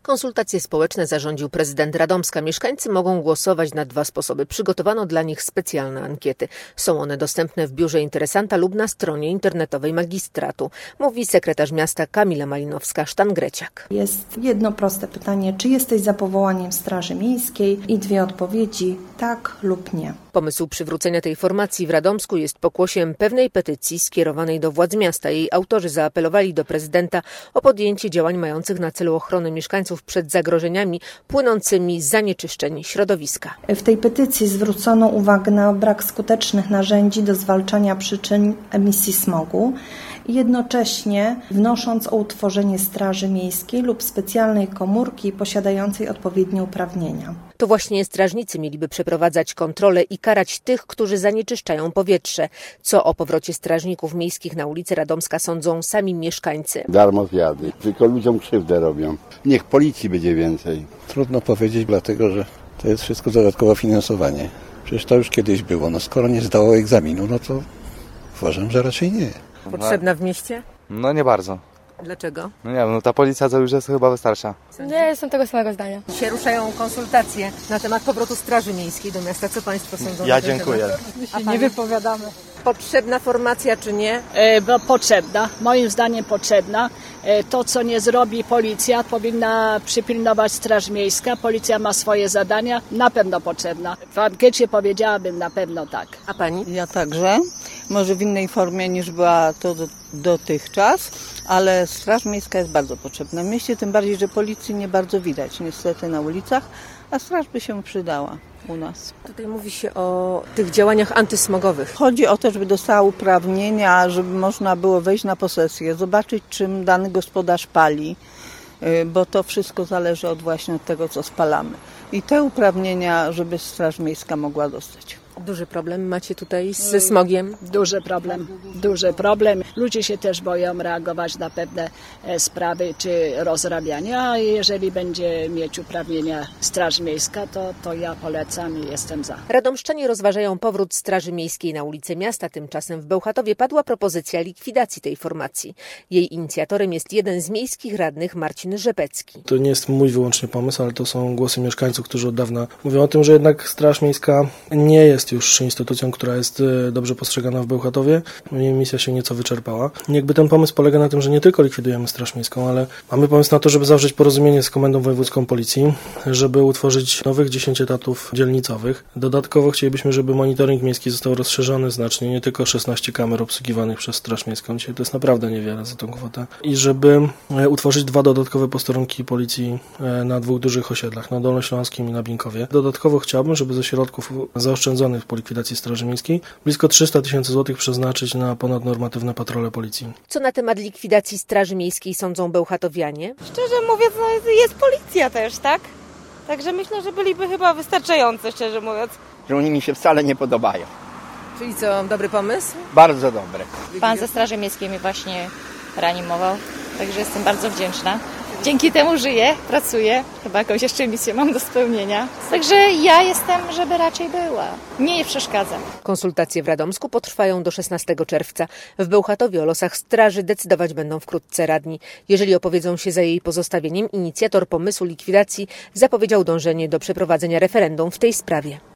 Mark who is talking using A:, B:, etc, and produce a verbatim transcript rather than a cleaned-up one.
A: Konsultacje społeczne zarządził prezydent Radomska. Mieszkańcy mogą głosować na dwa sposoby. Przygotowano dla nich specjalne ankiety. Są one dostępne w biurze interesanta lub na stronie internetowej magistratu, mówi sekretarz miasta Kamila Malinowska-Sztangreciak.
B: Jest jedno proste pytanie, czy jesteś za powołaniem Straży Miejskiej i dwie odpowiedzi, tak lub nie.
A: Pomysł przywrócenia tej formacji w Radomsku jest pokłosiem pewnej petycji skierowanej do władz miasta. Jej autorzy zaapelowali do prezydenta o podjęcie działań mających na celu ochronę mieszkańców przed zagrożeniami płynącymi z zanieczyszczeń środowiska.
B: W tej petycji zwrócono uwagę na brak skutecznych narzędzi do zwalczania przyczyn emisji smogu, jednocześnie wnosząc o utworzenie Straży Miejskiej lub specjalnej komórki posiadającej odpowiednie uprawnienia.
A: To właśnie strażnicy mieliby przeprowadzać kontrolę i karać tych, którzy zanieczyszczają powietrze. Co o powrocie strażników miejskich na ulicę Radomska sądzą sami mieszkańcy.
C: Darmo zjady, tylko ludziom krzywdę robią. Niech policji będzie więcej.
D: Trudno powiedzieć, dlatego że to jest wszystko dodatkowe finansowanie. Przecież to już kiedyś było. No skoro nie zdało egzaminu, no to uważam, że raczej nie.
A: Potrzebna w mieście?
E: No nie bardzo.
A: Dlaczego?
E: No nie wiem, no ta policja to już jest chyba wystarcza.
F: Ja jestem tego samego zdania.
A: Dzisiaj ruszają konsultacje na temat powrotu Straży Miejskiej do miasta. Co Państwo sądzą?
G: Ja dziękuję.
F: My się nie wypowiadamy.
A: Potrzebna formacja czy nie?
H: E, bo potrzebna, moim zdaniem potrzebna. E, to, co nie zrobi policja, powinna przypilnować Straż Miejska. Policja ma swoje zadania, na pewno potrzebna. W ankiecie powiedziałabym na pewno tak.
A: A Pani?
I: Ja także, może w innej formie niż była to do, dotychczas, ale Straż Miejska jest bardzo potrzebna w mieście, tym bardziej, że policji nie bardzo widać niestety na ulicach, a straż by się przydała u nas.
A: Tutaj mówi się o tych działaniach antysmogowych.
I: Chodzi o to, żeby dostała uprawnienia, żeby można było wejść na posesję, zobaczyć, czym dany gospodarz pali, bo to wszystko zależy od właśnie od tego, co spalamy. I te uprawnienia, żeby Straż Miejska mogła dostać.
A: Duży problem macie tutaj ze smogiem?
H: Duży problem, duży problem. Ludzie się też boją reagować na pewne sprawy czy rozrabiania, a jeżeli będzie mieć uprawnienia Straż Miejska, to, to ja polecam i jestem za.
A: Radomszczanie rozważają powrót Straży Miejskiej na ulicę miasta. Tymczasem w Bełchatowie padła propozycja likwidacji tej formacji. Jej inicjatorem jest jeden z miejskich radnych, Marcin Rzepecki.
J: To nie jest mój wyłącznie pomysł, ale to są głosy mieszkańców, którzy od dawna mówią o tym, że jednak Straż Miejska nie jest już instytucją, która jest dobrze postrzegana w Bełchatowie. Jej misja się nieco wyczerpała. Jakby ten pomysł polega na tym, że nie tylko likwidujemy Straż Miejską, ale mamy pomysł na to, żeby zawrzeć porozumienie z Komendą Wojewódzką Policji, żeby utworzyć nowych dziesięć etatów dzielnicowych. Dodatkowo chcielibyśmy, żeby monitoring miejski został rozszerzony znacznie, nie tylko szesnaście kamer obsługiwanych przez Straż Miejską. Dzisiaj to jest naprawdę niewiele za tą kwotę. I żeby utworzyć dwa dodatkowe posterunki policji na dwóch dużych osiedlach, na Dolnośląskim i na Binkowie. Dodatkowo chciałbym, żeby ze środków zaoszczędzonych po likwidacji Straży Miejskiej blisko trzysta tysięcy złotych przeznaczyć na ponadnormatywne patrole policji.
A: Co na temat likwidacji Straży Miejskiej sądzą bełchatowianie?
F: Szczerze mówiąc, no jest policja też, tak? Także myślę, że byliby chyba wystarczające, szczerze mówiąc.
G: Że oni mi się wcale nie podobają.
A: Czyli co, dobry pomysł?
G: Bardzo dobry.
K: Pan ze Straży Miejskiej mnie właśnie reanimował, także jestem bardzo wdzięczna. Dzięki temu żyję, pracuję, chyba jakąś jeszcze misję mam do spełnienia. Także ja jestem, żeby raczej była. Nie przeszkadzam.
A: Konsultacje w Radomsku potrwają do szesnastego czerwca. W Bełchatowie o losach straży decydować będą wkrótce radni. Jeżeli opowiedzą się za jej pozostawieniem, inicjator pomysłu likwidacji zapowiedział dążenie do przeprowadzenia referendum w tej sprawie.